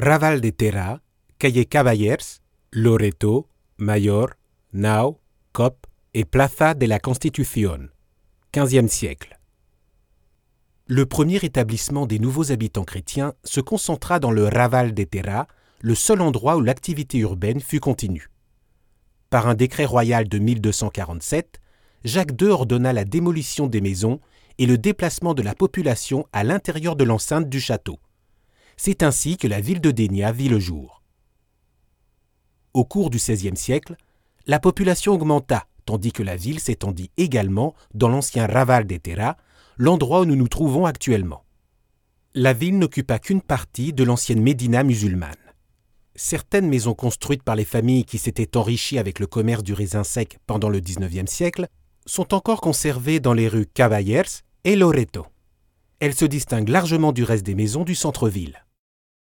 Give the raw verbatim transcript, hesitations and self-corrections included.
Raval de Terra, Calle Caballers, Loreto, Mayor, Nao, Cop et Plaza de la Constitución, quinzième siècle. Le premier établissement des nouveaux habitants chrétiens se concentra dans le Raval de Terra, le seul endroit où l'activité urbaine fut continue. Par un décret royal de mille deux cent quarante-sept, Jacques deux ordonna la démolition des maisons et le déplacement de la population à l'intérieur de l'enceinte du château. C'est ainsi que la ville de Dénia vit le jour. Au cours du seizième siècle, la population augmenta, tandis que la ville s'étendit également dans l'ancien Raval de Terra, l'endroit où nous nous trouvons actuellement. La ville n'occupa qu'une partie de l'ancienne Médina musulmane. Certaines maisons construites par les familles qui s'étaient enrichies avec le commerce du raisin sec pendant le dix-neuvième siècle sont encore conservées dans les rues Caballers et Loreto. Elles se distinguent largement du reste des maisons du centre-ville.